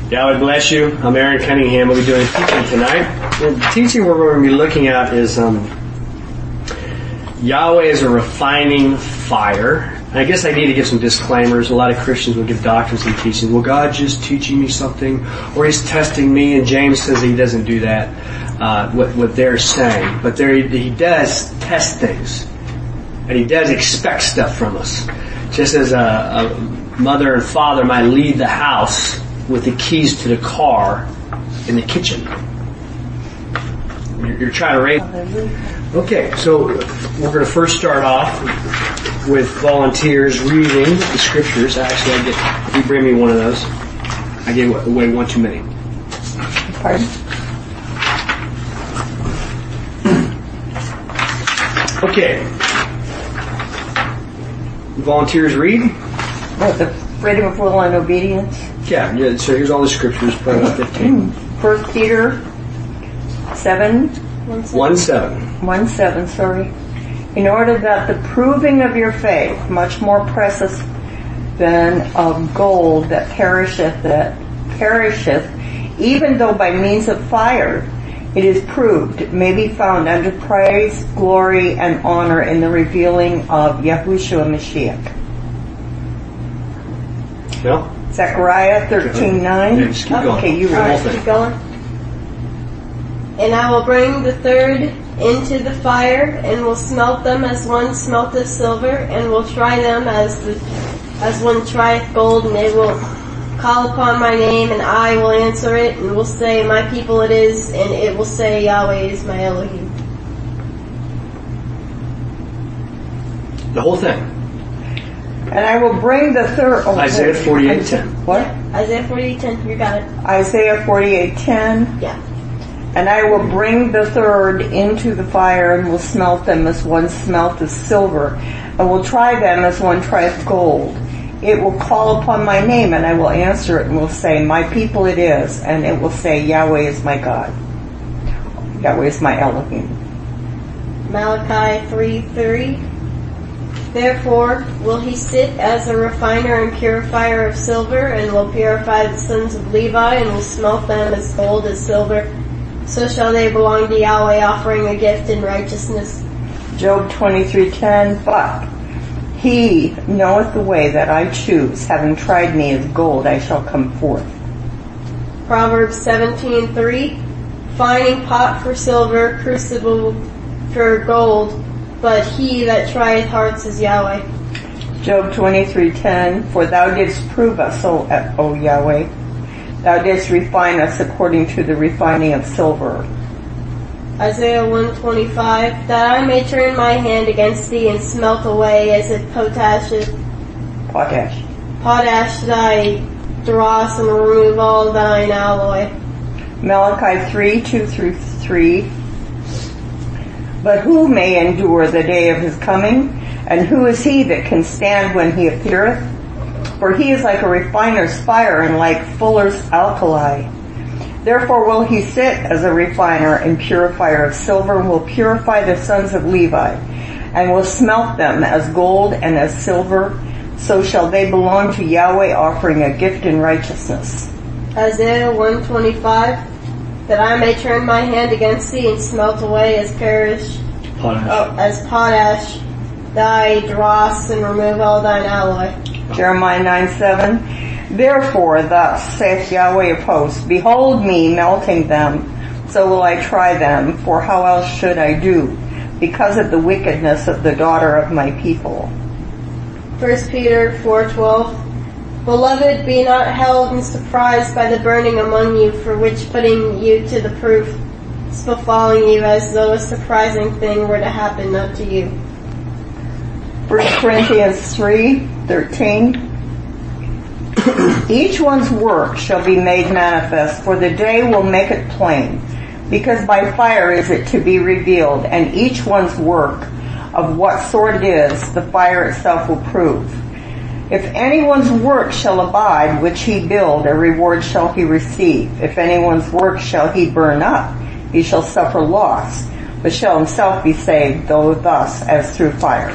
God bless you. I'm Aaron Cunningham. We'll be doing teaching tonight. And the teaching we're going to be looking at is Yahweh is a refining fire. I guess I need to give some disclaimers. A lot of Christians will give doctrines and teachings. Well, God's just teaching me something, or He's testing me, and James says He doesn't do that, what they're saying. But He does test things, and He does expect stuff from us. Just as a mother and father might leave the house with the keys to the car in the kitchen. You're trying to raise... Okay, so we're going to first start off with volunteers reading the scriptures. Actually, if you bring me one of those, I gave away one too many. Pardon? Okay. Volunteers read? What, the freedom of will and obedience? Yeah, so here's all the scriptures, paragraph 15. 1 Peter 7. 1:7. Sorry. In order that the proving of your faith, much more precious than of gold that perisheth, even though by means of fire it is proved, may be found unto praise, glory, and honor in the revealing of Yahushua Mashiach. No? Zechariah 13:9. Yeah, just keep going. Okay, you read. Keep going. And I will bring the third into the fire, and will smelt them as one smelteth silver, and will try them as one trieth gold, and they will call upon my name, and I will answer it, and will say, my people it is, and it will say, Yahweh is my Elohim. The whole thing. And I will bring the third... Isaiah 48:10. What? Yeah, Isaiah 48:10, you got it. Isaiah 48:10. Yeah. And I will bring the third into the fire, and will smelt them as one smelteth silver, and will try them as one trieth gold. It will call upon my name, and I will answer it, and will say, my people it is, and it will say, Yahweh is my God. Yahweh is my Elohim. Malachi 3:3. Therefore will he sit as a refiner and purifier of silver, and will purify the sons of Levi, and will smelt them as gold as silver. So shall they belong to Yahweh, offering a gift in righteousness. Job 23:10. But he knoweth the way that I choose, having tried me as gold, I shall come forth. Proverbs 17:3. Finding pot for silver, crucible for gold, but he that trieth hearts is Yahweh. Job 23:10. For thou didst prove us, O Yahweh. Thou didst refine us according to the refining of silver. Isaiah 1:25. That I may turn my hand against thee and smelt away as if potash thy dross, and remove all thine alloy. Malachi 3:2-3. But who may endure the day of his coming? And who is he that can stand when he appeareth? For he is like a refiner's fire, and like fuller's alkali. Therefore will he sit as a refiner and purifier of silver, and will purify the sons of Levi, and will smelt them as gold and as silver. So shall they belong to Yahweh, offering a gift in righteousness. Isaiah 1:25. That I may turn my hand against thee and smelt away as potash thy dross, and remove all thine alloy. Jeremiah 9:7. Therefore thus saith Yahweh of hosts, behold me melting them, so will I try them, for how else should I do, because of the wickedness of the daughter of my people. 1 Peter 4:12. Beloved, be not held in surprise by the burning among you, for which putting you to the proof is befalling you, as though a surprising thing were to happen unto you. 1 Corinthians 3:13. Each one's work shall be made manifest, for the day will make it plain, because by fire is it to be revealed, and each one's work, of what sort it is, the fire itself will prove. If anyone's work shall abide, which he build, a reward shall he receive. If anyone's work shall he burn up, he shall suffer loss, but shall himself be saved, though thus as through fire.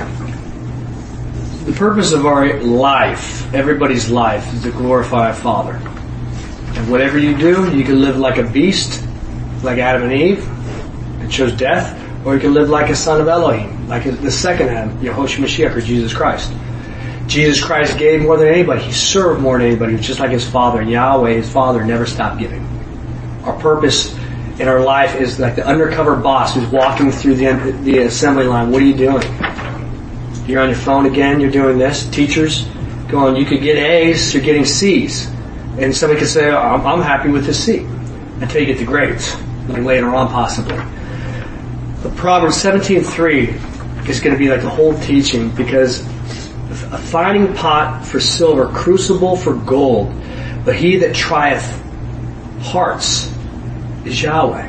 The purpose of our life, everybody's life, is to glorify our Father. And whatever you do, you can live like a beast, like Adam and Eve, and chose death, or you can live like a son of Elohim, like the second Adam, Yehoshua Mashiach, or Jesus Christ. Jesus Christ gave more than anybody. He served more than anybody. He was just like his Father. And Yahweh, his Father, never stopped giving. Our purpose in our life is like the undercover boss who's walking through the assembly line. What are you doing? You're on your phone again. You're doing this. Teachers going, you could get A's. You're getting C's. And somebody could say, I'm happy with this C. Until you get the grades. Like later on, possibly. But Proverbs 17:3 is going to be like the whole teaching, because a finding pot for silver, crucible for gold, but he that trieth hearts is Yahweh.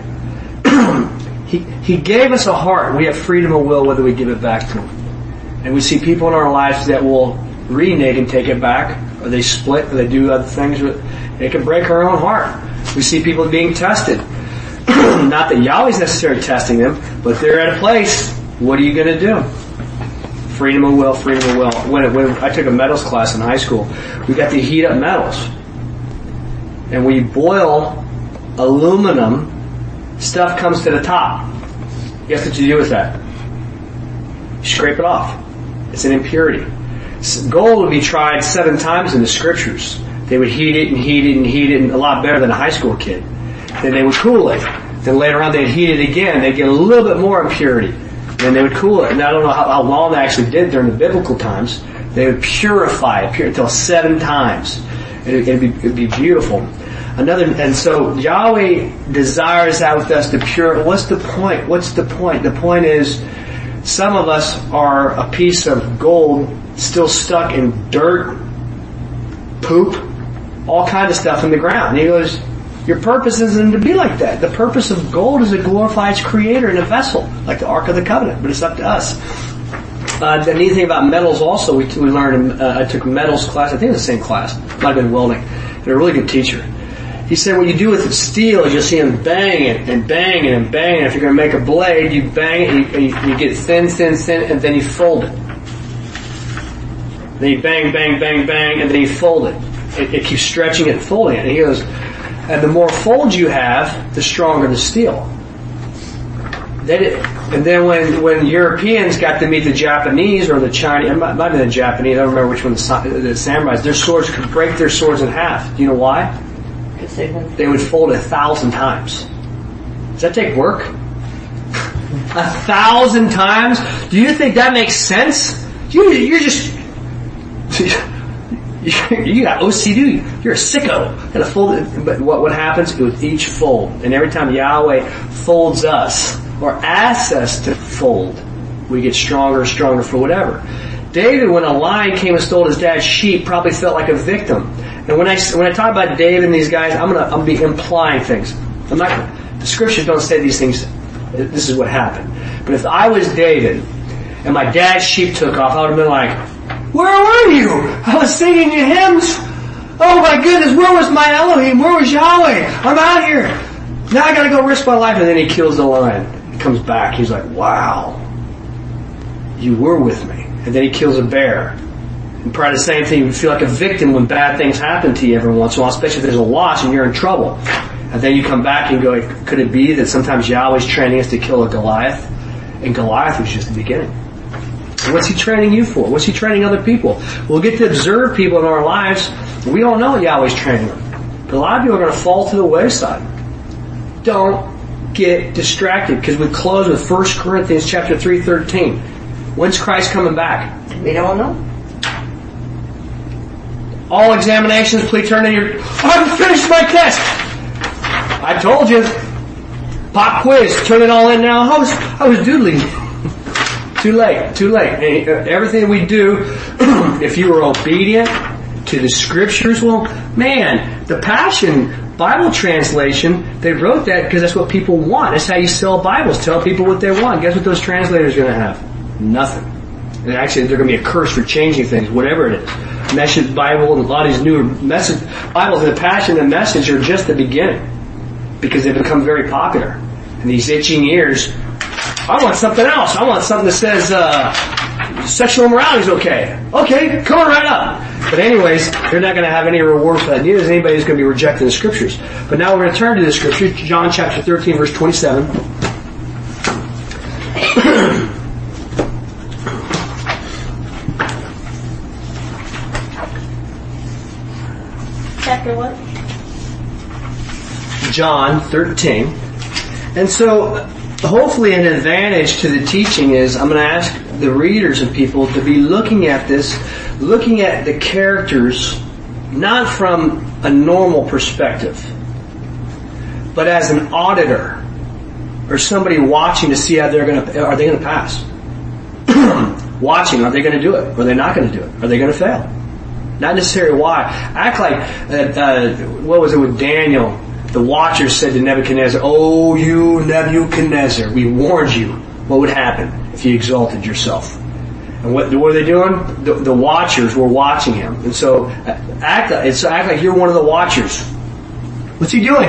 He gave us a heart. We have freedom of will whether we give it back to him. And we see people in our lives that will renege and take it back, or they split, or they do other things. It can break our own heart. We see people being tested. Not that Yahweh's necessarily testing them, but they're at a place. What are you going to do? Freedom of will, freedom of will. When I took a metals class in high school, we got to heat up metals. And when you boil aluminum, stuff comes to the top. Guess what you do with that? You scrape it off. It's an impurity. Gold would be tried 7 times in the scriptures. They would heat it and heat it and heat it, and a lot better than a high school kid. Then they would cool it. Then later on they'd heat it again. They'd get a little bit more impurity. Then they would cool it. And I don't know how long they actually did during the biblical times. They would purify it until 7 times. It'd be beautiful. And so Yahweh desires out with us to pure. What's the point? What's the point? The point is, some of us are a piece of gold still stuck in dirt, poop, all kinds of stuff in the ground. And he goes, your purpose isn't to be like that. The purpose of gold is to glorify its creator in a vessel, like the Ark of the Covenant, but it's up to us. The neat thing about metals also, we learned, I took a metals class, I think it was the same class, might have been welding. They're a really good teacher. He said what you do with steel is you'll see him bang it and bang it and bang it. If you're going to make a blade, you bang it, you get thin, and then you fold it. Then you bang, bang, bang, bang, and then you fold it. It keeps stretching it and folding it. And he goes, and the more folds you have, the stronger the steel. And then when Europeans got to meet the Japanese or the Chinese, it might have been the Japanese, I don't remember which one, the samurais, their swords could break their swords in half. Do you know why? Because they would fold 1,000 times. Does that take work? 1,000 times? Do you think that makes sense? You're just... You got OCD. You're a sicko. Gotta fold it. But what happens with each fold? And every time Yahweh folds us or asks us to fold, we get stronger and stronger for whatever. David, when a lion came and stole his dad's sheep, probably felt like a victim. And when I talk about David and these guys, I'm gonna be implying things. The scriptures don't say these things. This is what happened. But if I was David and my dad's sheep took off, I would have been like, where were you? I was singing your hymns. Oh my goodness, where was my Elohim? Where was Yahweh? I'm out here. Now I gotta go risk my life. And then he kills the lion. He comes back. He's like, wow, you were with me. And then he kills a bear. And probably the same thing. You feel like a victim when bad things happen to you every once in a while, especially if there's a loss and you're in trouble. And then you come back and go, could it be that sometimes Yahweh's training us to kill a Goliath? And Goliath was just the beginning. What's he training you for? What's he training other people? We'll get to observe people in our lives. We don't know Yahweh's training them. But a lot of people are going to fall to the wayside. Don't get distracted, because we close with 1 Corinthians chapter 3:13. When's Christ coming back? We don't know. All examinations, please turn in your... I haven't finished my test! I told you. Pop quiz, turn it all in now. I was doodling. Too late. Everything we do, if you were obedient to the scriptures, well, man, the Passion Bible translation, they wrote that because that's what people want. That's how you sell Bibles. Tell people what they want. Guess what those translators are going to have? Nothing. And actually, they're going to be a curse for changing things, whatever it is. Message Bible and a lot of these newer message Bibles, the Passion and Message are just the beginning, because they've become very popular. And these itching ears, I want something else. I want something that says sexual immorality is okay. Okay, come on right up. But anyways, you're not going to have any reward for that. Neither is anybody who's going to be rejecting the Scriptures. But now we're going to turn to the Scripture, John chapter 13, verse 27. Chapter what? John 13. And so, hopefully an advantage to the teaching is I'm going to ask the readers and people to be looking at this, looking at the characters not from a normal perspective, but as an auditor or somebody watching to see how are they going to pass? Watching, are they going to do it? Or are they not going to do it? Are they going to fail? Not necessarily why. Act like, what was it with Daniel? The watchers said to Nebuchadnezzar, "Oh, you Nebuchadnezzar, we warned you what would happen if you exalted yourself." And what are they doing? The watchers were watching him. And so act like you're one of the watchers. What's he doing?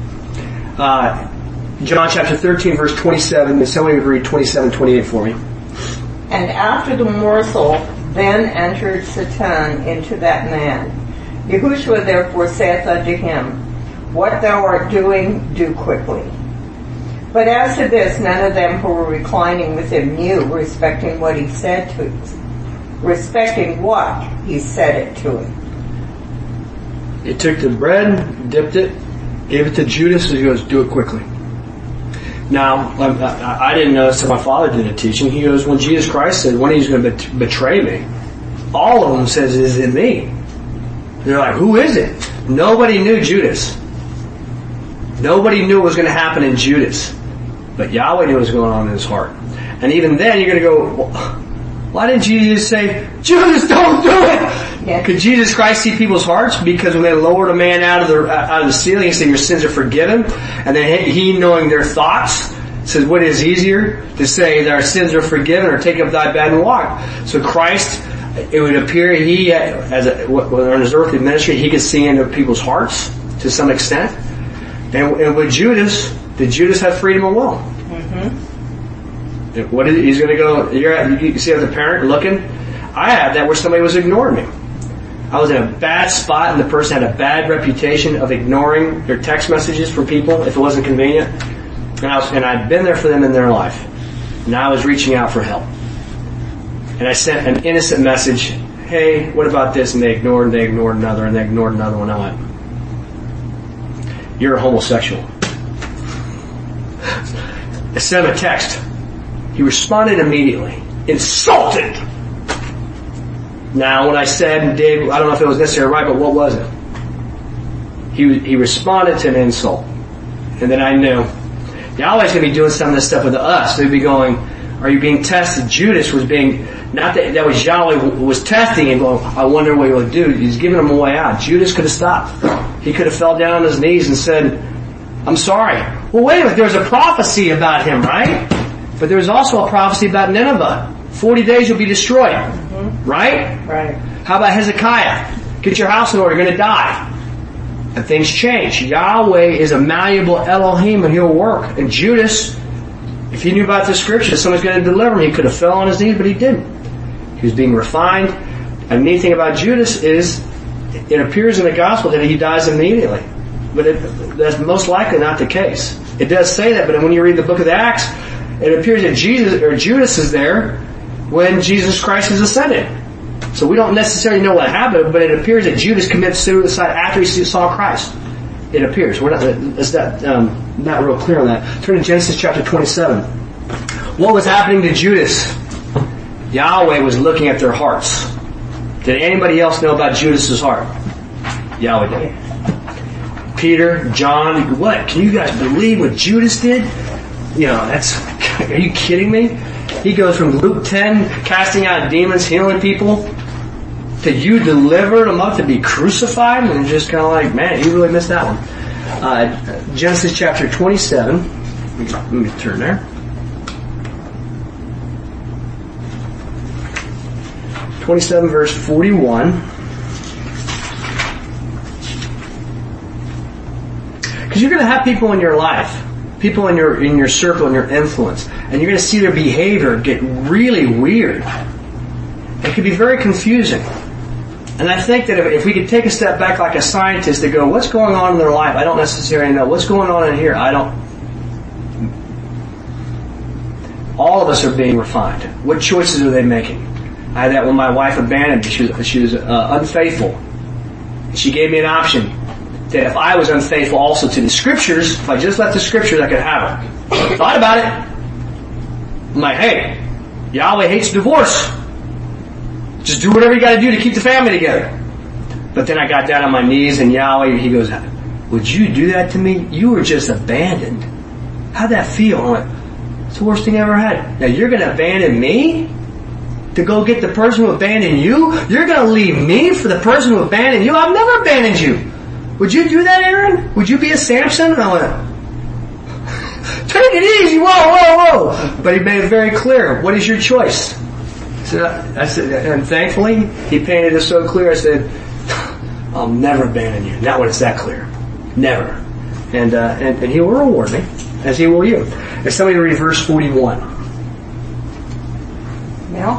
John chapter 13, verse 27. And somebody would read 27, 28 for me. And after the morsel, then entered Satan into that man. Yahushua therefore saith unto him, What thou art doing, do quickly. But as to this, none of them who were reclining with him knew respecting what he said it to him. He took the bread, dipped it, gave it to Judas, and he goes, "Do it quickly." Now, I didn't know this until my father did a teaching. He goes, when Jesus Christ said, when he's going to betray me, all of them says, "Is it me?" They're like, "Who is it?" Nobody knew Judas. Nobody knew what was going to happen in Judas. But Yahweh knew what was going on in his heart. And even then, you're going to go, well, why didn't Jesus say, "Judas, don't do it"? Yeah. Could Jesus Christ see people's hearts? Because when they lowered a man out of the ceiling and said, "Your sins are forgiven," and then he knowing their thoughts, says, what is easier to say that our sins are forgiven or take up thy bed and walk? So Christ, it would appear on his earthly ministry, he could see into people's hearts to some extent. And with Judas, did Judas have freedom of will? Mm-hmm. He's going to go, you see as a parent looking, I had that where somebody was ignoring me. I was in a bad spot and the person had a bad reputation of ignoring their text messages from people if it wasn't convenient. And I'd been there for them in their life. And I was reaching out for help. And I sent an innocent message, "Hey, what about this?" And they ignored another, and they ignored another one. I went, "You're a homosexual." I sent him a text. He responded immediately. Insulted! Now, when I said and did, I don't know if it was necessarily right, but what was it? He responded to an insult. And then I knew Yahweh's going to be doing some of this stuff with us. They'd be going, "Are you being tested?" Judas was being, not that was Yahweh was testing and going, "I wonder what he will do." He's giving him a way out. Judas could have stopped. He could have fell down on his knees and said, "I'm sorry." Well, wait a minute. There's a prophecy about him, right? But there's also a prophecy about Nineveh. 40 days you'll be destroyed. Mm-hmm. Right? Right. How about Hezekiah? Get your house in order. You're going to die. And things change. Yahweh is a malleable Elohim and he'll work. And Judas, if he knew about the scripture, someone's going to deliver him. He could have fell on his knees, but he didn't. He was being refined. And the neat thing about Judas is it appears in the gospel that he dies immediately. But that's most likely not the case. It does say that, but when you read the book of the Acts, it appears that Judas is there when Jesus Christ is ascended. So we don't necessarily know what happened, but it appears that Judas commits suicide after he saw Christ. It appears. Not real clear on that. Turn to Genesis chapter 27. What was happening to Judas? Yahweh was looking at their hearts. Did anybody else know about Judas's heart? Yahweh did. Peter, John, what? Can you guys believe what Judas did? Are you kidding me? He goes from Luke 10, casting out demons, healing people, to you delivered them up to be crucified, and just kind of like, man, you really missed that one. Genesis chapter 27. Let me turn there. 27 verse 41. Because you're going to have people in your life, people in your circle, in your influence, and you're going to see their behavior get really weird. It can be very confusing. And I think that if we could take a step back like a scientist to go, what's going on in their life? I don't necessarily know. What's going on in here? I don't. All of us are being refined. What choices are they making? I had that when my wife abandoned me. She was unfaithful. She gave me an option that if I was unfaithful also to the Scriptures, if I just left the Scriptures, I could have her. Thought about it. I'm like, hey, Yahweh hates divorce. Just do whatever you got to do to keep the family together. But then I got down on my knees and Yahweh, He goes, would you do that to me? You were just abandoned. How'd that feel? I went, it's the worst thing I ever had. Now you're going to abandon me to go get the person who abandoned you? You're going to leave me for the person who abandoned you? I've never abandoned you. Would you do that, Aaron? Would you be a Samson? And I went, take it easy, whoa. But he made it very clear. What is your choice? I said, and thankfully, he painted it so clear. I said, I'll never abandon you. Not when it's that clear. Never. And He will reward me, as He will you. And somebody read verse 41. Yeah.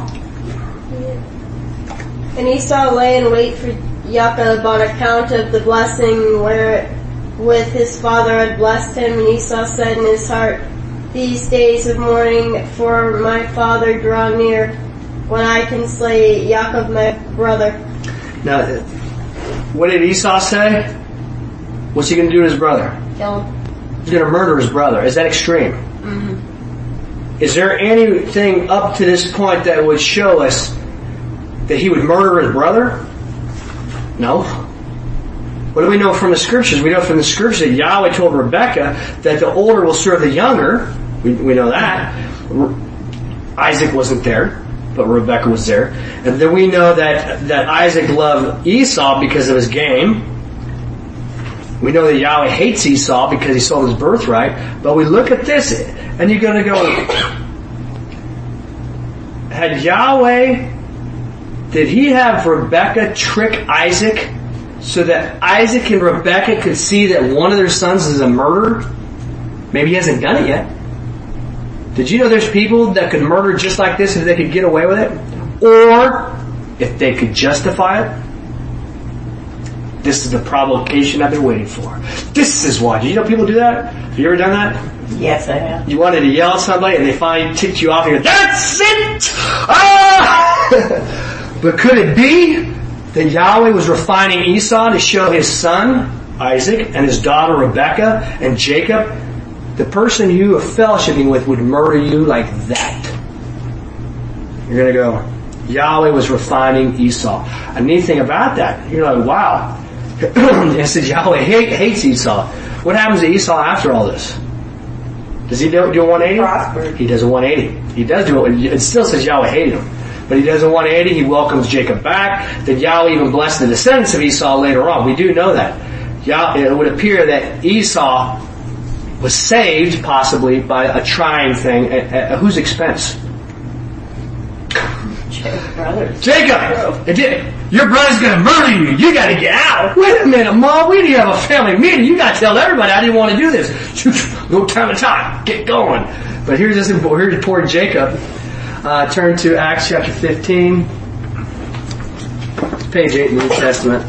And Esau lay in wait for Jacob on account of the blessing wherewith his father had blessed him. And Esau said in his heart, these days of mourning for my father draw near, when I can slay Jacob my brother. Now, what did Esau say? What's he going to do to his brother? Kill him. He's going to murder his brother. Is that extreme? Mm-hmm. Is there anything up to this point that would show us that he would murder his brother? No. What do we know from the Scriptures? We know from the Scriptures that Yahweh told Rebekah that the older will serve the younger. We know that. Isaac wasn't there, but Rebekah was there. And then we know that Isaac loved Esau because of his game. We know that Yahweh hates Esau because he sold his birthright. But we look at this, and you're going to go, had Yahweh, did he have Rebekah trick Isaac so that Isaac and Rebekah could see that one of their sons is a murderer? Maybe he hasn't done it yet. Did you know there's people that could murder just like this if they could get away with it? Or if they could justify it? This is the provocation I've been waiting for. This is why. Do you know people do that? Have you ever done that? Yes, I have. You wanted to yell at somebody and they finally ticked you off and you go, that's it! Ah! But could it be that Yahweh was refining Esau to show his son, Isaac, and his daughter, Rebekah, and Jacob, the person you are fellowshipping with would murder you like that? You're going to go, Yahweh was refining Esau. A neat thing about that, you're like, wow. It says Yahweh hates Esau. What happens to Esau after all this? Does he do a 180? Prospered. He does a 180. He does do it. It still says Yahweh hated him. But he does a 180. He welcomes Jacob back. That Yahweh even blessed the descendants of Esau later on. We do know that. It would appear that Esau was saved possibly by a trying thing. At whose expense? Jacob! Your brother's going to murder you. You got to get out. Wait a minute, Mom. We didn't have a family meeting. You got to tell everybody I didn't want to do this. No time to talk. Get going. But here's poor Jacob. Turn to Acts chapter 15. Page 8 in the New Testament.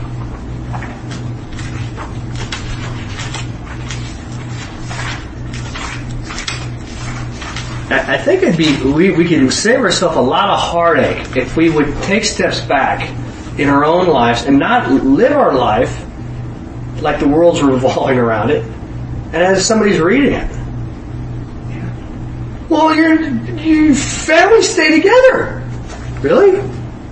I think we could save ourselves a lot of heartache if we would take steps back in our own lives and not live our life like the world's revolving around it and as somebody's reading it. Well, your family stay together. Really?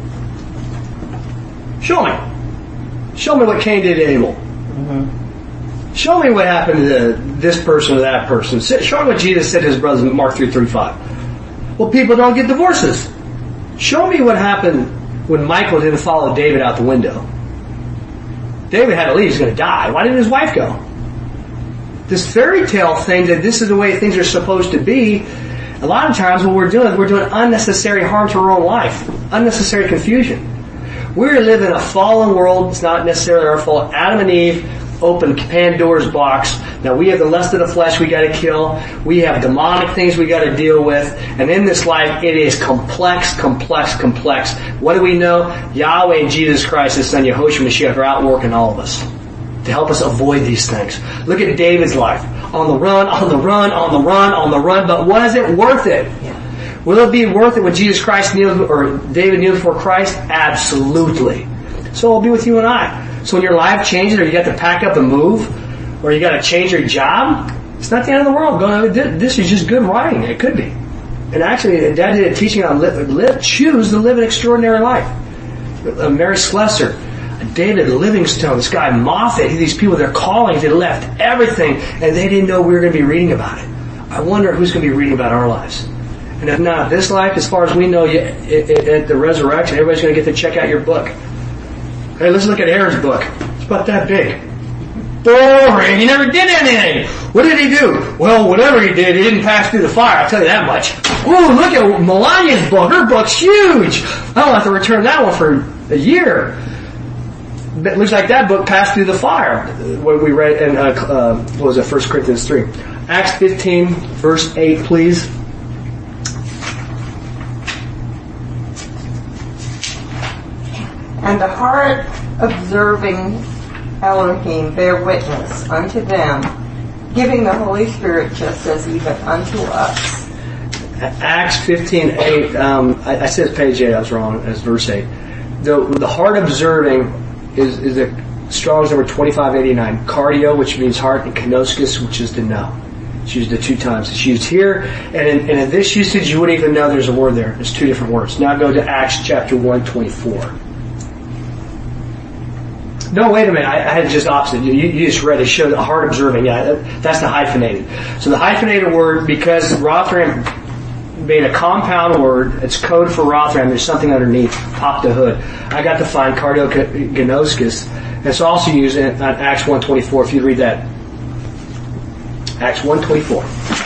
Show me. Show me what Cain did to Abel. Mm-hmm. Show me what happened to this person or that person. Show me what Jesus said to his brothers in Mark 3:35. Well, people don't get divorces. Show me what happened when Michael didn't follow David out the window. David had to leave. He was going to die. Why didn't his wife go? This fairy tale thing that this is the way things are supposed to be, a lot of times what we're doing unnecessary harm to our own life. Unnecessary confusion. We live in a fallen world. It's not necessarily our fault. Adam and Eve open Pandora's box. Now we have the lust of the flesh we got to kill. We have demonic things we got to deal with. And in this life, it is complex. What do we know? Yahweh and Jesus Christ, His Son Yehoshua Mashiach, are out working all of us to help us avoid these things. Look at David's life. On the run. But was it worth it? Will it be worth it when Jesus Christ kneeled, or David kneeled before Christ? Absolutely. So it'll be with you and I. So when your life changes, or you got to pack up and move, or you got to change your job, it's not the end of the world. This is just good writing. It could be. And actually, Dad did a teaching on choose to live an extraordinary life. Mary Slessor, David Livingstone, this guy Moffat, these people, they're calling, they left everything, and they didn't know we were going to be reading about it. I wonder who's going to be reading about our lives. And if not this life, as far as we know, at the resurrection, everybody's going to get to check out your book. Hey, let's look at Aaron's book. It's about that big. Boring. He never did anything. What did he do? Well, whatever he did, he didn't pass through the fire. I'll tell you that much. Ooh, look at Melania's book. Her book's huge. I don't have to return that one for a year. It looks like that book passed through the fire. What we read in, 1 Corinthians 3. Acts 15, verse 8, please. And the heart observing Elohim bear witness unto them, giving the Holy Spirit just as even unto us. Acts 15:8. I said page 8. I was wrong. It's verse 8. The heart observing is the Strong's number 2589. Cardio, which means heart, and kenoskis, which is to know. It's used it 2 times. It's used here, and in this usage, you wouldn't even know there's a word there. It's 2 different words. Now go to Acts chapter 1:24. No, wait a minute. I had it just opposite. You just read it. Showed the heart observing. Yeah, that's the hyphenated. So the hyphenated word, because Rothram made a compound word, it's code for Rothram. There's something underneath. Pop the hood. I got to find cardiognoskis. It's also used in Acts 1:24. If you read that, Acts 1:24.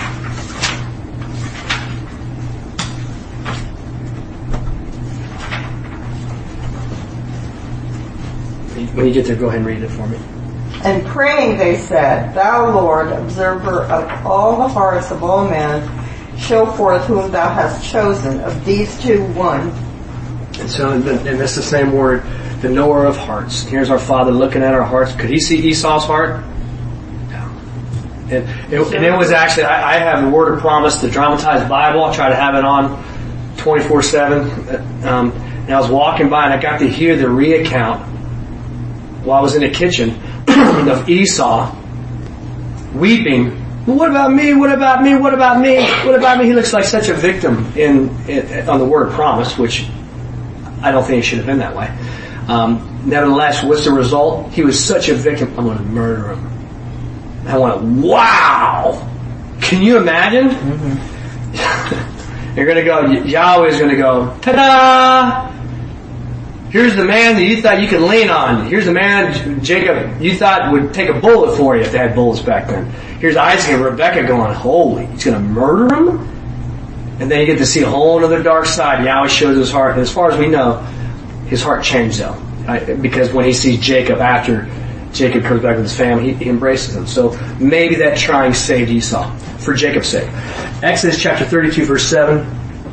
When you get there, go ahead and read it for me. And praying, they said, Thou, Lord, observer of all the hearts of all men, show forth whom Thou hast chosen, of these 2 one. And so, and that's the same word, the knower of hearts. Here's our Father looking at our hearts. Could He see Esau's heart? No. And it was actually, I have the Word of Promise, the dramatized Bible. I try to have it on 24/7. And I was walking by and I got to hear the recount while I was in the kitchen of Esau weeping. Well, what about me? What about me? What about me? What about me? He looks like such a victim on the word promise, which I don't think it should have been that way. Nevertheless, what's the result? He was such a victim. I'm going to murder him. I went, wow! Can you imagine? Mm-hmm. You're going to go, Yahweh's going to go, ta-da! Here's the man that you thought you could lean on. Here's the man, Jacob, you thought would take a bullet for you if they had bullets back then. Here's Isaac and Rebecca going, holy, he's going to murder him? And then you get to see a whole other dark side. Yahweh shows his heart. And as far as we know, his heart changed though. Because when he sees Jacob, after Jacob comes back with his family, he embraces him. So maybe that trying saved Esau, for Jacob's sake. Exodus chapter 32 verse 7.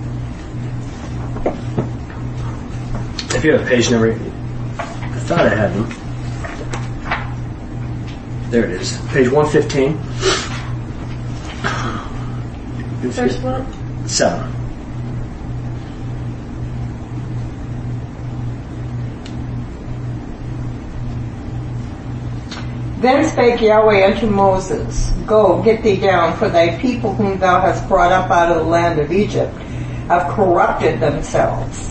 If you have a page number, I thought I had them. There it is. Page 115. Verse what? 7. Then spake Yahweh unto Moses, Go, get thee down, for thy people whom thou hast brought up out of the land of Egypt have corrupted themselves.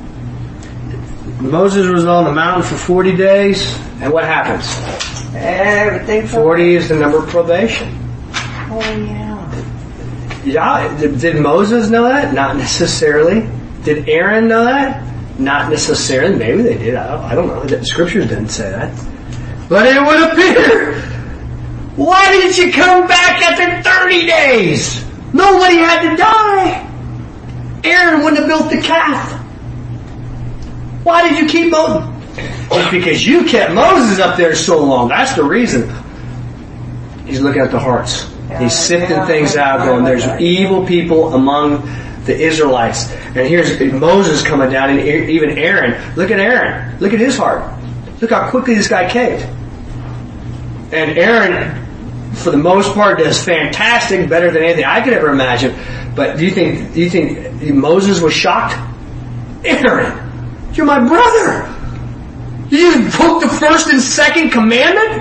Moses was on the mountain for 40 days, and what happens? Everything. 40 is the number of probation. Oh yeah. Yeah, did Moses know that? Not necessarily. Did Aaron know that? Not necessarily. Maybe they did. I don't know. The scriptures didn't say that. But it would appear. Why didn't you come back after 30 days? Nobody had to die. Aaron wouldn't have built the calf. Why did you keep Moses? It's because you kept Moses up there so long. That's the reason. He's looking at the hearts. He's sifting things out, going, there's evil people among the Israelites. And here's Moses coming down, and even Aaron. Look at Aaron. Look at his heart. Look how quickly this guy caved. And Aaron, for the most part, does fantastic, better than anything I could ever imagine. But do you think Moses was shocked? Aaron, you're my brother. You broke the first and second commandment?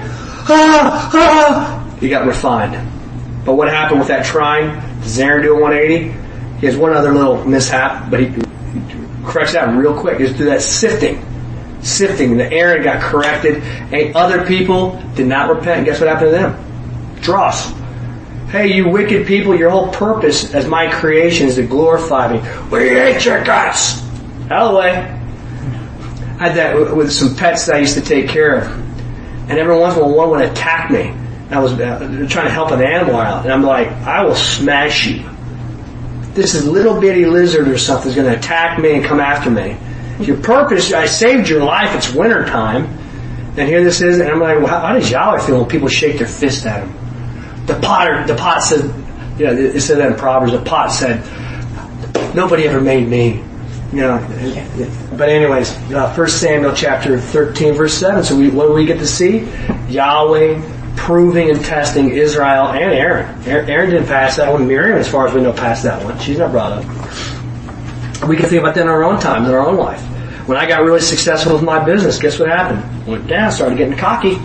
He got refined. But what happened with that trying? Does Aaron do a 180? He has one other little mishap, but he corrects that real quick. Just do that sifting. The Aaron got corrected, and other people did not repent. And guess what happened to them? Dross. Hey, you wicked people, your whole purpose as my creation is to glorify me. We hate your guts. Out of the way. I had that with some pets that I used to take care of. And every once in a while one would attack me. I was trying to help an animal out. And I'm like, I will smash you. This is little bitty lizard or something is going to attack me and come after me. Your purpose, I saved your life, it's winter time. And here this is, and I'm like, well, how does Yahweh feel when people shake their fist at him? The pot said, it said that in Proverbs, the pot said, nobody ever made me. But anyways, 1 Samuel chapter 13 verse 7. So what do we get to see? Yahweh proving and testing Israel and Aaron. Aaron didn't pass that one. Miriam, as far as we know, passed that one. She's not brought up. We can think about that in our own time, in our own life. When I got really successful with my business, guess what happened? Went down, started getting cocky.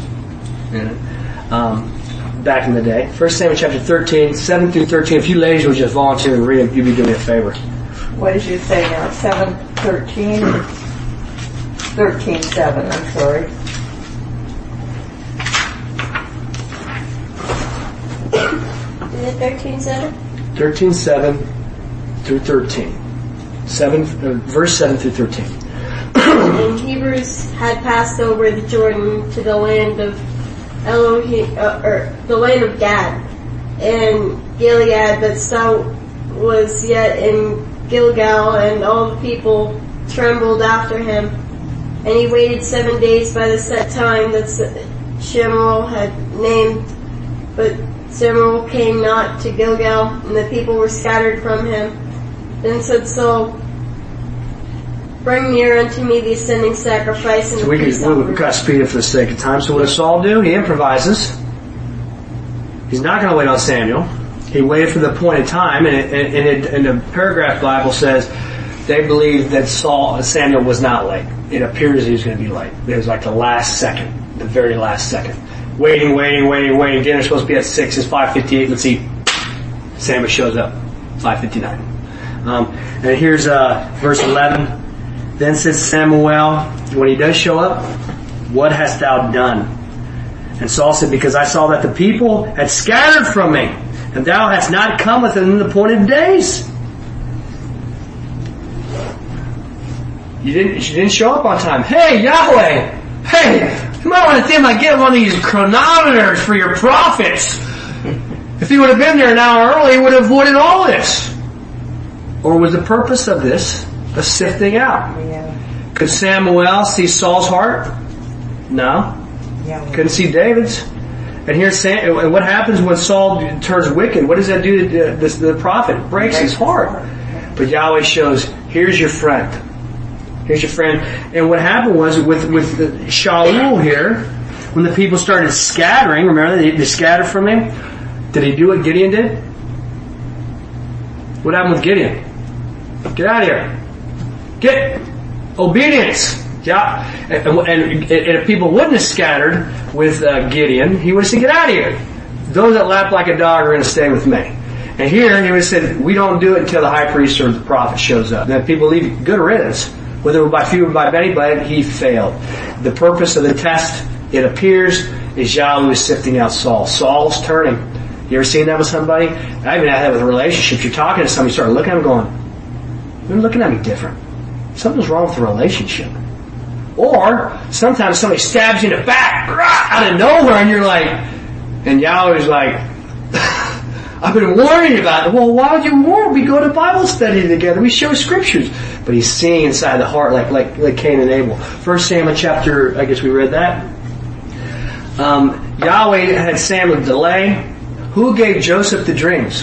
Back in the day. 1 Samuel chapter 13, 7 through 13. If you ladies would just volunteer and read it, you'd be doing me a favor. What did you say now? 7:13? 13:7, I'm sorry. Is it 13:7? 13:7 through 13. Verse 7 through 13. And Hebrews had passed over the Jordan to the land of Elohim, the land of Gad and Gilead, but Saul was yet in Gilgal, and all the people trembled after him. And he waited 7 days by the set time that Shemuel had named, but Samuel came not to Gilgal, and the people were scattered from him. Then said Saul, bring near unto me the ascending sacrifice and the peace offering. We've got to speed it for the sake of time. So what does Saul do? He improvises. He's not going to wait on Samuel. He waited for the appointed time, and the paragraph Bible says they believe that Samuel was not late. It appears he was going to be late. It was like the last second, the very last second. Waiting. Dinner's supposed to be at 6. It's 5:58. Let's see. Samuel shows up. 5:59. And here's verse 11. Then said Samuel, when he does show up, what hast thou done? And Saul said, because I saw that the people had scattered from me, and thou hast not come within the appointed days. You didn't show up on time. Hey, Yahweh! Hey! You might want to think about getting one of these chronometers for your prophets. If he would have been there an hour early, he would have avoided all this. Or was the purpose of this a sifting out? Yeah. Could Samuel see Saul's heart? No. Yeah. Couldn't see David's. And here's and what happens when Saul turns wicked? What does that do to the prophet? It breaks his heart. But Yahweh shows, here's your friend. Here's your friend. And what happened was with Shaul here, when the people started scattering, remember they scattered from him? Did he do what Gideon did? What happened with Gideon? Get out of here. Get obedience. Yeah. And if people wouldn't have scattered with Gideon, he would have said, get out of here. Those that lap like a dog are going to stay with me. And here he would have said, we don't do it until the high priest or the prophet shows up. And then people leave good riddance. Whether by few or by many, but he failed. The purpose of the test, it appears, is Yahweh is sifting out Saul. Saul's turning. You ever seen that with somebody? I even had that with relationships. You're talking to somebody, you start looking at them going, you're looking at me different. Something's wrong with the relationship. Or sometimes somebody stabs you in the back out of nowhere, and you're like, and Yahweh's like, I've been warning about it. Well, why would you warn? We go to Bible study together. We show scriptures. But he's seeing inside the heart like Cain and Abel. 1 Samuel chapter, I guess we read that. Yahweh had Samuel delay. Who gave Joseph the dreams?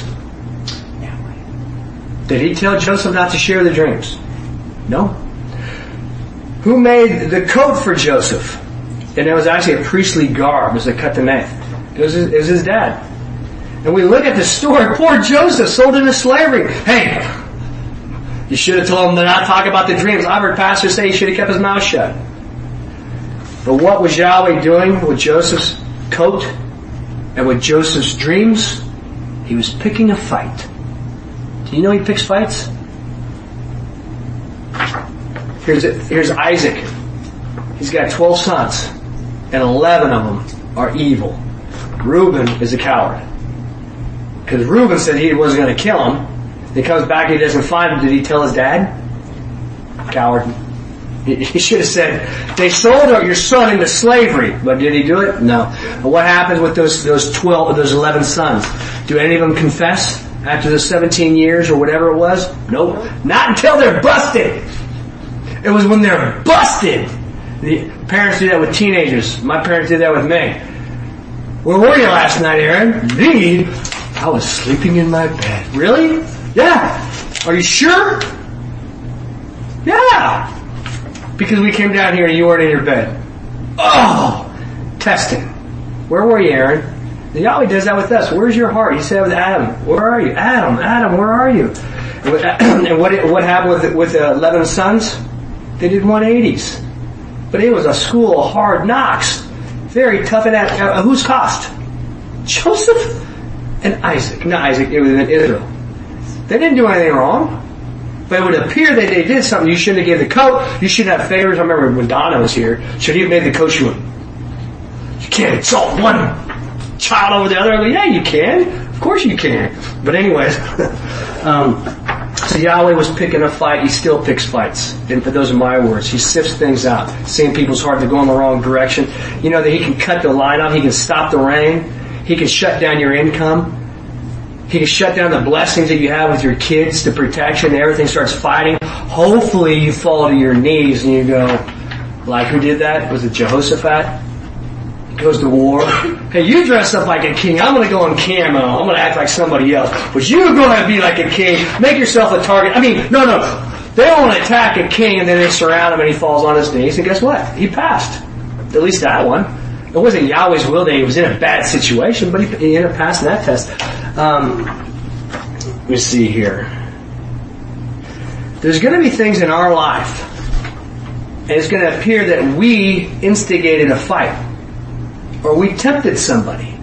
Did he tell Joseph not to share the dreams? No. Who made the coat for Joseph? And it was actually a priestly garb. It was a kataneth. It was his dad. And we look at the story. Poor Joseph sold into slavery. Hey, you should have told him to not talk about the dreams. I've heard pastors say he should have kept his mouth shut. But what was Yahweh doing with Joseph's coat and with Joseph's dreams? He was picking a fight. Do you know he picks fights? Here's Isaac. He's got 12 sons, and 11 of them are evil. Reuben is a coward. Because Reuben said he wasn't going to kill him. He comes back, he doesn't find him. Did he tell his dad? Coward. He should have said, they sold your son into slavery. But did he do it? No. And what happens with those 11 sons? Do any of them confess after the 17 years or whatever it was? Nope. Not until they're busted. It was when they're busted. The parents do that with teenagers. My parents did that with me. Where were you last night, Aaron? Me? I was sleeping in my bed. Really? Yeah. Are you sure? Yeah. Because we came down here and you weren't in your bed. Oh! Testing. Where were you, Aaron? And Yahweh does that with us. Where's your heart? He said with Adam. Where are you? Adam, where are you? And what happened with 11 sons? They did 180s. But it was a school of hard knocks. Very tough. And whose cost? Joseph and Isaac. Not Isaac, it was in Israel. They didn't do anything wrong. But it would appear that they did something. You shouldn't have gave the coat. You shouldn't have favors. I remember when Donna was here. Should he have made the coat? She went, you can't insult one child over the other. I go, yeah, you can. Of course you can. But anyways, so Yahweh was picking a fight. He still picks fights. And those are my words. He sifts things out. Seeing people's heart to go in the wrong direction. You know that he can cut the line off. He can stop the rain. He can shut down your income. He can shut down the blessings that you have with your kids, the protection, everything starts fighting. Hopefully you fall to your knees and you go, like who did that? Was it Jehoshaphat? He goes to war. Hey, you dress up like a king. I'm going to go in camo. I'm going to act like somebody else. But you're going to be like a king. Make yourself a target. I mean, no. They don't want to attack a king and then they surround him and he falls on his knees. And guess what? He passed. At least that one. It wasn't Yahweh's will that he was in a bad situation, but he ended up passing that test. Let me see here. There's going to be things in our life, and it's going to appear that we instigated a fight, or we tempted somebody.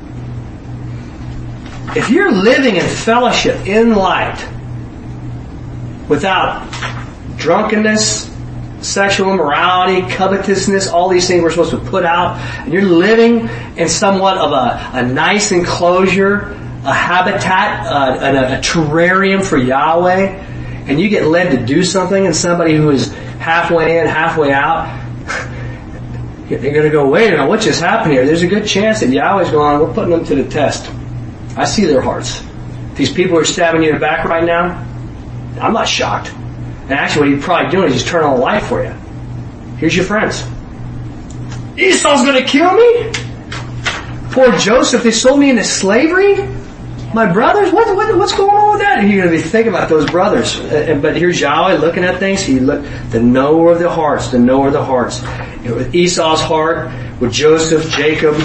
If you're living in fellowship, in light, without drunkenness, sexual immorality, covetousness, all these things we're supposed to put out, and you're living in somewhat of a nice enclosure, a habitat, a terrarium for Yahweh, and you get led to do something, and somebody who is halfway in, halfway out, you're going to go, wait a minute, what just happened here? There's a good chance that Yahweh's going, we're putting them to the test. I see their hearts. These people who are stabbing you in the back right now, I'm not shocked. And actually what he's probably doing is he's turning on the light for you. Here's your friends. Esau's going to kill me? Poor Joseph, they sold me into slavery? My brothers? What's going on with that? And you're going to be thinking about those brothers. But here's Yahweh looking at things. The knower of the hearts. The knower of the hearts. You know, with Esau's heart, with Joseph, Jacob.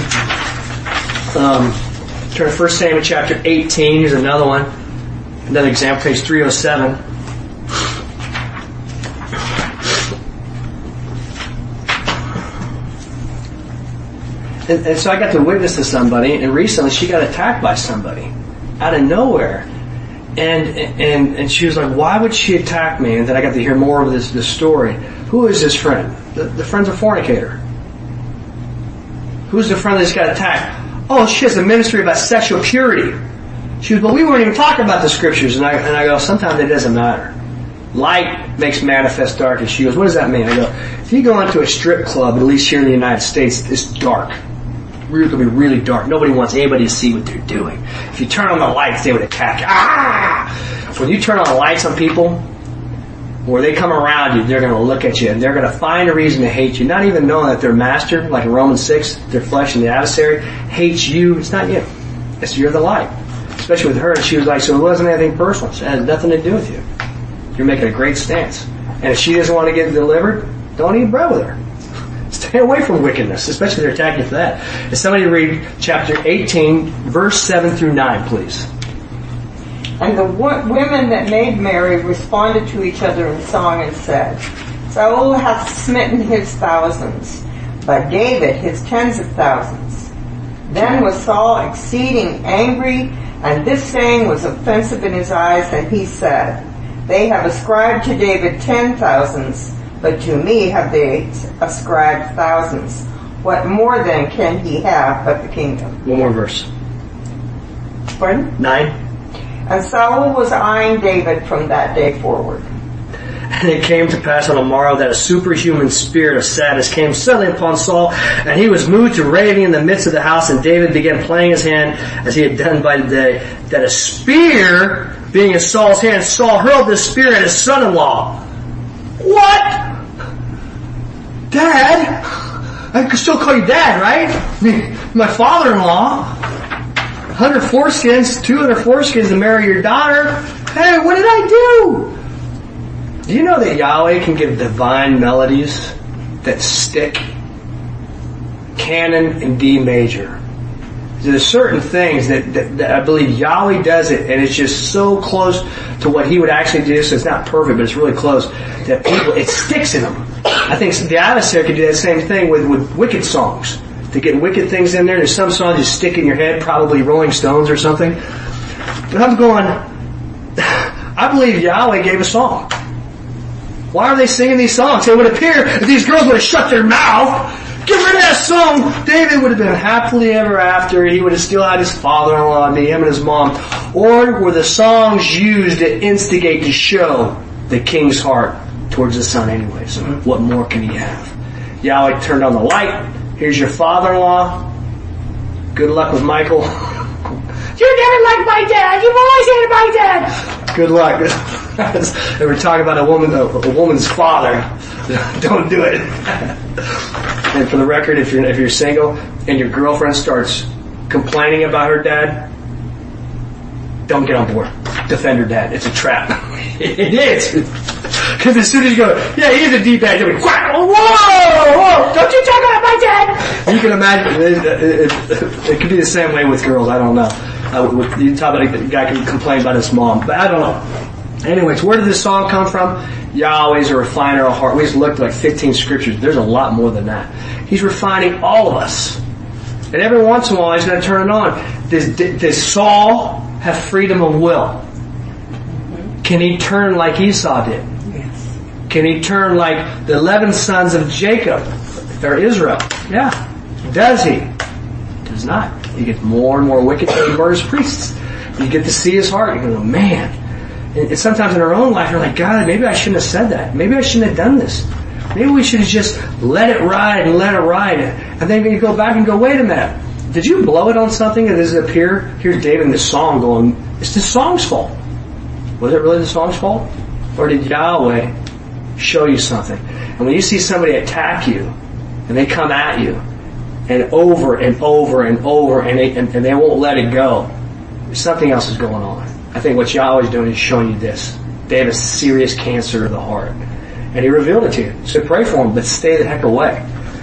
Turn to 1 Samuel chapter 18. Here's another one. Another example, page 307. And so I got to witness to somebody, and recently she got attacked by somebody out of nowhere. And she was like, why would she attack me? And then I got to hear more of this story. Who is this friend? The friend's a fornicator. Who's the friend that just got attacked? Oh, she has a ministry about sexual purity. She goes, but we weren't even talking about the scriptures. And I go, sometimes it doesn't matter. Light makes manifest darkness. She goes, what does that mean? I go, if you go into a strip club, at least here in the United States, it's dark. be really dark. Nobody wants anybody to see what they're doing. If you turn on the lights, they would attack you. Ah! When you turn on the lights on people, where they come around you, they're going to look at you and they're going to find a reason to hate you, not even knowing that their master, like in Romans 6, their flesh and the adversary, hates you. It's not you. It's you're the light. Especially with her, she was like, so it wasn't anything personal. It has nothing to do with you. You're making a great stance. And if she doesn't want to get delivered, don't eat bread with her. Stay away from wickedness, especially if they're attacking you for that. If somebody read chapter 18, verse 7 through 9, please. And the women that made merry responded to each other in song and said, Saul hath smitten his thousands, but David his tens of thousands. Then was Saul exceeding angry, and this saying was offensive in his eyes, and he said, They have ascribed to David 10,000s, but to me have they ascribed thousands. What more then can he have but the kingdom? One more verse. Pardon? 9. And Saul was eyeing David from that day forward. And it came to pass on the morrow that a superhuman spirit of sadness came suddenly upon Saul, and he was moved to raving in the midst of the house, and David began playing his hand as he had done by the day. That a spear, being in Saul's hand, Saul hurled the spear at his son-in-law. What? Dad? I can still call you Dad, right? I mean, my father-in-law. 100 foreskins, 200 foreskins to marry your daughter. Hey, what did I do? Do you know that Yahweh can give divine melodies that stick? Canon and D major. There's certain things that I believe Yahweh does it, and it's just so close to what He would actually do, so it's not perfect, but it's really close, that people, it sticks in them. I think the adversary could do that same thing with wicked songs. To get wicked things in there. There's some songs you stick in your head, probably Rolling Stones or something. But I'm going, I believe Yahweh gave a song. Why are they singing these songs? It would appear if these girls would have shut their mouth, get rid of that song, David would have been happily ever after. He would have still had his father-in-law, him and his mom. Or were the songs used to instigate, to show the king's heart towards the son anyways? What more can he have? Yahweh turned on the light. Here's your father-in-law. Good luck with Michael. You're never like my dad. You've always hated my dad. Good luck. They were talking about a woman's father. Don't do it. And for the record, if you're single and your girlfriend starts complaining about her dad, don't get on board. Defend her dad. It's a trap. It is. Because as soon as you go, yeah, he's a D-bag, you'll be, whoa, don't you talk about my dad! You can imagine, it could be the same way with girls, I don't know. You talk about a guy can complain about his mom, but I don't know. Anyways, where did this song come from? Yahweh's a refiner of heart. We just looked at like 15 scriptures. There's a lot more than that. He's refining all of us. And every once in a while, He's going to turn it on. Does Saul have freedom of will? Can he turn like Esau did? Yes. Can he turn like the 11 sons of Jacob, or Israel? Yeah. Does he? Does not. He gets more and more wicked and he murders priests. You get to see his heart. You go, man. And sometimes in our own life, you're like, God, maybe I shouldn't have said that. Maybe I shouldn't have done this. Maybe we should have just let it ride and let it ride. And then you go back and go, wait a minute. Did you blow it on something? And does it appear? Here's David in this song going, it's the song's fault. Was it really the song's fault? Or did Yahweh show you something? And when you see somebody attack you, and they come at you, and over and over and over, and they won't let it go, something else is going on. I think what Yahweh's doing is showing you this. They have a serious cancer of the heart. And He revealed it to you. So pray for them, but stay the heck away.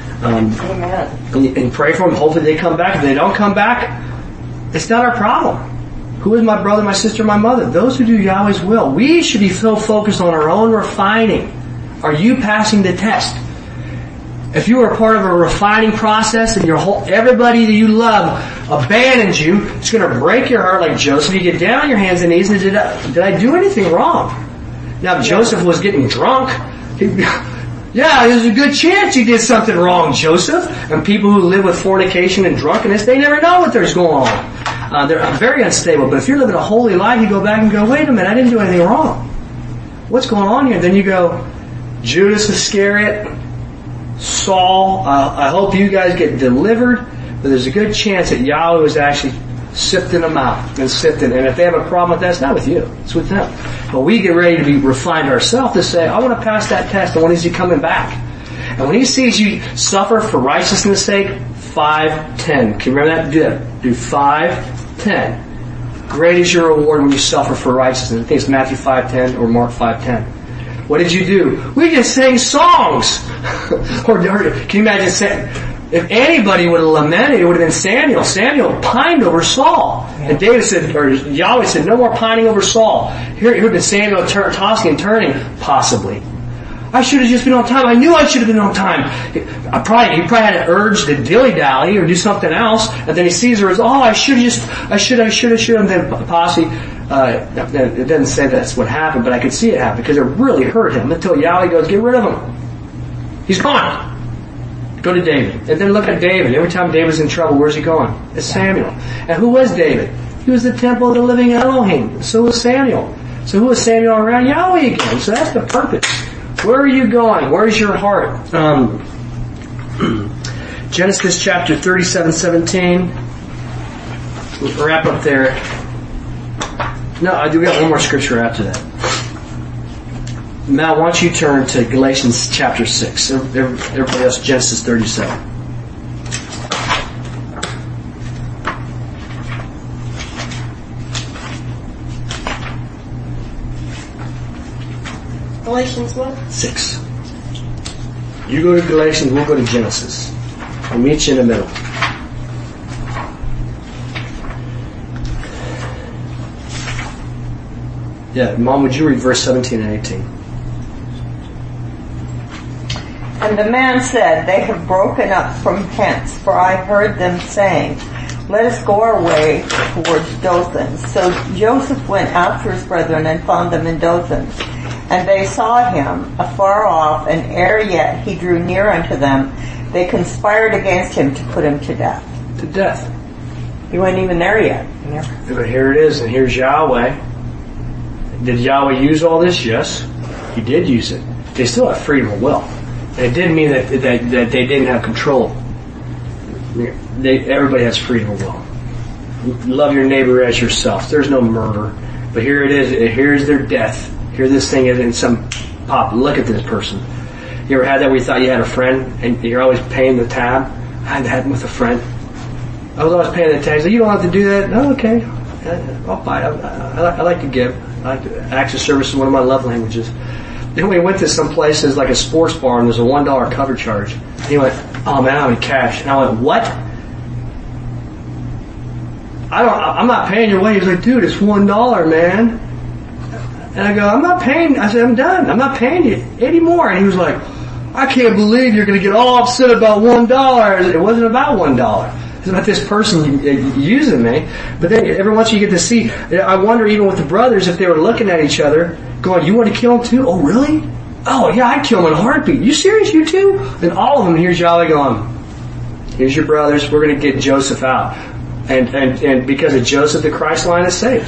Amen. And pray for them. Hopefully they come back. If they don't come back, it's not our problem. Who is my brother, my sister, my mother? Those who do Yahweh's will. We should be so focused on our own refining. Are you passing the test? If you are a part of a refining process and everybody that you love abandons you, it's going to break your heart like Joseph. You get down on your hands and knees and did I do anything wrong? Now, if Joseph was getting drunk, yeah, there's a good chance you did something wrong, Joseph. And people who live with fornication and drunkenness, they never know what there's going on. They're very unstable. But if you're living a holy life, you go back and go, wait a minute, I didn't do anything wrong. What's going on here? Then you go, Judas Iscariot, Saul, I hope you guys get delivered. but there's a good chance that Yahweh was actually sifting them out and sifting. And if they have a problem with that, it's not with you. It's with them. But we get ready to be refined ourselves to say, I want to pass that test. And when is he coming back? And when he sees you suffer for righteousness' sake, 5:10. Can you remember that? Do that. Do 5:10. Great is your reward when you suffer for righteousness. I think it's Matthew 5:10 or Mark 5:10. What did you do? We just sang songs. Or can you imagine saying, if anybody would have lamented, it would have been Samuel. Samuel pined over Saul. And David said, or Yahweh said, no more pining over Saul. Here would have been Samuel tossing and turning, possibly. I should have just been on time. I knew I should have been on time. He probably had an urge to dilly-dally or do something else. And then he sees her as, I should have. And then possibly, it doesn't say that's what happened, but I could see it happen because it really hurt him until Yahweh goes, get rid of him. He's gone. Go to David. And then look at David. Every time David's in trouble, where's he going? It's Samuel. And who was David? He was the temple of the living Elohim. So was Samuel. So who was Samuel around? Yahweh again. So that's the purpose. Where are you going? Where's your heart? Genesis chapter 37:17. We'll wrap up there. No, we got one more scripture after that. Mal, why don't you turn to Galatians chapter 6. Everybody else, Genesis 37. Galatians what? 6. You go to Galatians, we'll go to Genesis. I'll meet you in the middle. Yeah, Mom, would you read verse 17 and 18? And the man said, they have broken up from hence, for I heard them saying, let us go our way towards Dothan. So Joseph went after his brethren and found them in Dothan. And they saw him afar off, and ere yet he drew near unto them, they conspired against him to put him to death. To death. He wasn't even there yet. But here it is, and here's Yahweh. Did Yahweh use all this? Yes. He did use it. They still have freedom of will. It didn't mean that they didn't have control. Everybody has freedom of will. Love your neighbor as yourself. There's no murder. But here it is. Here's their death. Here this thing is in some pop. Look at this person. You ever had that where you thought you had a friend and you're always paying the tab? I had that with a friend. I was always paying the tab. So you don't have to do that. No, okay. I'll buy it. I like to give. I like to, acts of service is one of my love languages. Then we went to some places like a sports bar and there's a $1 cover charge. And he went, oh man, I don't have any cash. And I went, what? I'm not paying your way. He was like, dude, it's $1, man. And I go, I'm not paying. I said, I'm done. I'm not paying you anymore. And he was like, I can't believe you're going to get all upset about $1. It wasn't about $1. It's about this person using me. But then every once you get to see, I wonder even with the brothers if they were looking at each other going, you want to kill him too? Oh, really? Oh, yeah, I'd kill him in a heartbeat. You serious, you too? And all of them, here's Yahweh going, here's your brothers. We're going to get Joseph out. And because of Joseph, the Christ line is saved.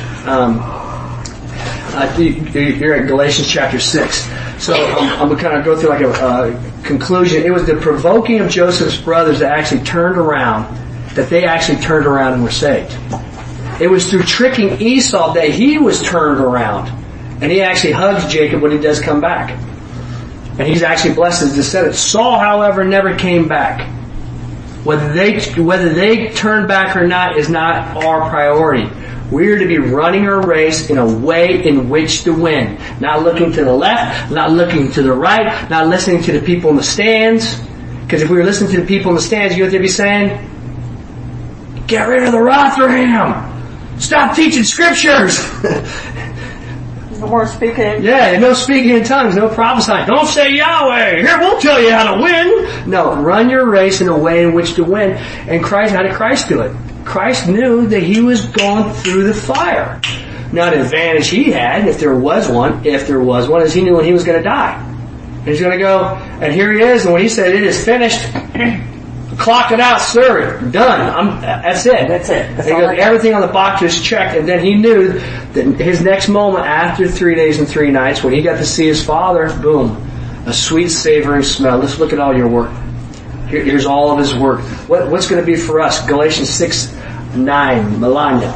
You're at Galatians chapter 6. So I'm going to kind of go through like a conclusion. It was the provoking of Joseph's brothers that actually turned around, that they actually turned around and were saved. It was through tricking Esau that he was turned around. And he actually hugs Jacob when he does come back. And he's actually blessed his descendants. Saul, however, never came back. Whether they turn back or not is not our priority. We're to be running our race in a way in which to win. Not looking to the left, not looking to the right, not listening to the people in the stands. Because if we were listening to the people in the stands, you know what they'd be saying? Get rid of the Rotherham! Stop teaching scriptures! No more speaking. Yeah, no speaking in tongues, no prophesying. Don't say Yahweh! Here, we'll tell you how to win! No, run your race in a way in which to win. And how did Christ do it? Christ knew that he was going through the fire. Now the advantage he had, if there was one, is he knew when he was going to die. And he's going to go, and here he is, and when he said, it is finished, clock it out, sir, done. That's it. That's it. That's and he goes, everything on the box is checked, and then he knew that his next moment after 3 days and 3 nights, when he got to see his father, boom, a sweet savoring smell. Let's look at all your work. Here's all of his work. What's going to be for us? Galatians 6:9, Melania.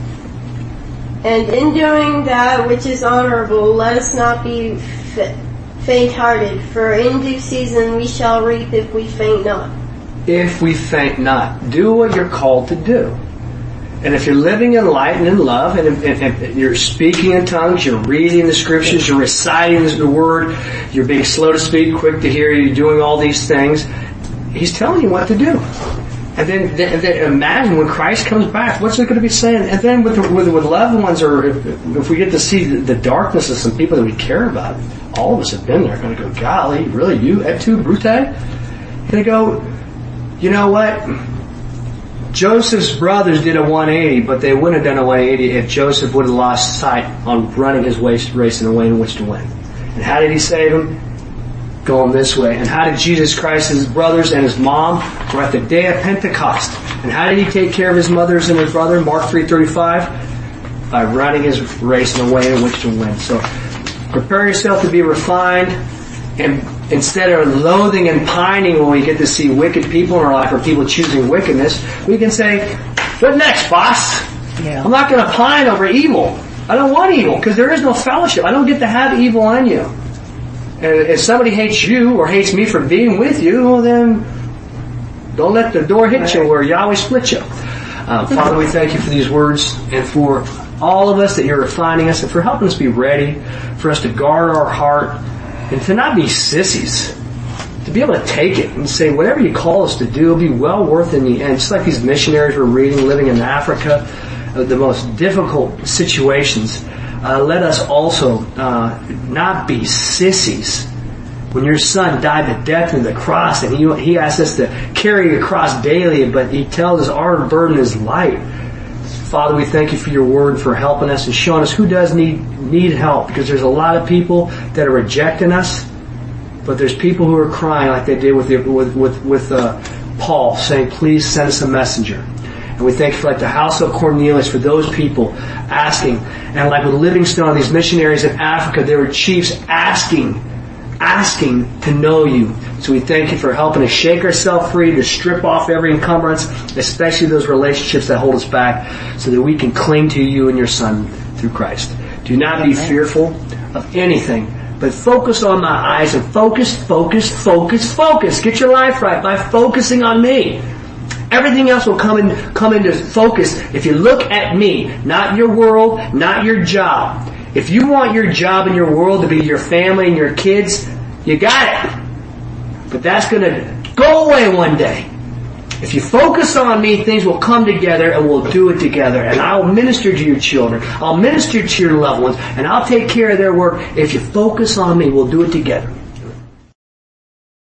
And in doing that which is honorable, let us not be faint-hearted, for in due season we shall reap if we faint not. If we faint not. Do what you're called to do. And if you're living in light and in love, and you're speaking in tongues, you're reading the scriptures, you're reciting the word, you're being slow to speak, quick to hear, you're doing all these things, he's telling you what to do. And then imagine when Christ comes back, what's it going to be saying? And then with loved ones, or if we get to see the darkness of some people that we care about, all of us have been there, going to go, golly, really, you, et tu, Brute? And they go, you know what? Joseph's brothers did a 180, but they wouldn't have done a 180 if Joseph would have lost sight on running his race in a way in which to win. And how did he save him? Going this way. And how did Jesus Christ, his brothers and his mom were at the day of Pentecost? And how did he take care of his mothers and his brother? Mark 3:35, by running his race in a way in which to win. So prepare yourself to be refined, and instead of loathing and pining when we get to see wicked people in our life, or people choosing wickedness, we can say, what next, boss? Yeah. I'm not going to pine over evil. I don't want evil, because there is no fellowship. I don't get to have evil on you. And if somebody hates you or hates me for being with you, well then, don't let the door hit you where Yahweh split you. Father, we thank you for these words, and for all of us that you're refining us, and for helping us be ready, for us to guard our heart, and to not be sissies, to be able to take it and say, whatever you call us to do will be well worth in the end. Just like these missionaries we're reading, living in Africa, the most difficult situations. Let us also not be sissies. When your son died the death of the cross, and he asked us to carry the cross daily, but he tells us our burden is light. Father, we thank you for your word, for helping us and showing us who does need help, because there's a lot of people that are rejecting us, but there's people who are crying like they did with Paul, saying, please send us a messenger. And we thank you for, like the house of Cornelius, for those people asking. And like with Livingstone, these missionaries in Africa, there were chiefs asking to know you. So we thank you for helping us shake ourselves free, to strip off every encumbrance, especially those relationships that hold us back, so that we can cling to you and your Son through Christ. Do not be fearful of anything, but focus on my eyes, and focus. Get your life right by focusing on me. Everything else will come into focus if you look at me, not your world, not your job. If you want your job and your world to be your family and your kids, you got it. But that's going to go away one day. If you focus on me, things will come together, and we'll do it together. And I'll minister to your children. I'll minister to your loved ones, and I'll take care of their work. If you focus on me, we'll do it together.